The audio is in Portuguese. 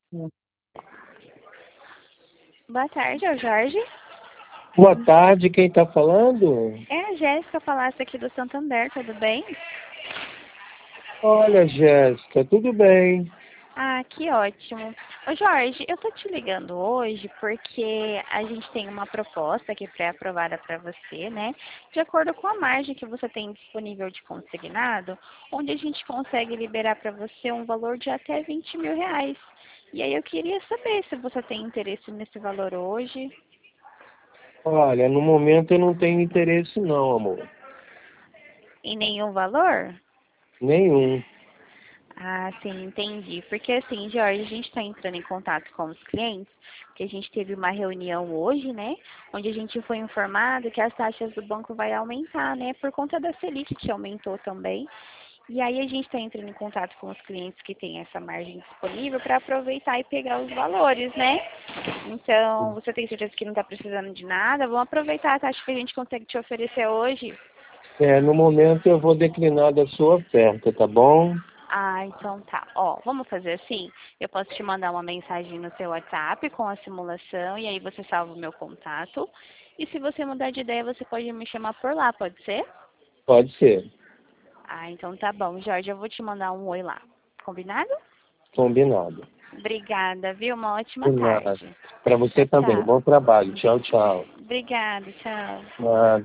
Boa tarde, é o Jorge. Boa tarde, quem está falando? É a Jéssica Falasse aqui do Santander, tudo bem? Olha, Jéssica, tudo bem? Ah, que ótimo. Ô Jorge, eu tô te ligando hoje porque a gente tem uma proposta aqui pré-aprovada para você, né? De acordo com a margem que você tem disponível de consignado, onde a gente consegue liberar para você um valor de até R$ 20.000. E aí eu queria saber se você tem interesse nesse valor hoje. Olha, no momento eu não tenho interesse não, amor. Em nenhum valor? Nenhum. Ah, sim, entendi. Porque assim, Jorge, a gente está entrando em contato com os clientes, que a gente teve uma reunião hoje, né? Onde a gente foi informado que as taxas do banco vai aumentar, né? Por conta da Selic que aumentou também. E aí a gente está entrando em contato com os clientes que têm essa margem disponível para aproveitar e pegar os valores, né? Então, você tem certeza que não está precisando de nada? Vamos aproveitar a taxa que a gente consegue te oferecer hoje. No momento eu vou declinar da sua oferta, tá bom? Ah, então tá. Ó, vamos fazer assim? Eu posso te mandar uma mensagem no seu WhatsApp com a simulação e aí você salva o meu contato. E se você mudar de ideia, você pode me chamar por lá, pode ser? Pode ser. Ah, então tá bom, Jorge. Eu vou te mandar um oi lá. Combinado? Combinado. Obrigada, viu? Uma ótima De nada. tarde. Para você Tchau, também. tchau. Bom trabalho. Tchau, tchau. Obrigada, tchau. Nada.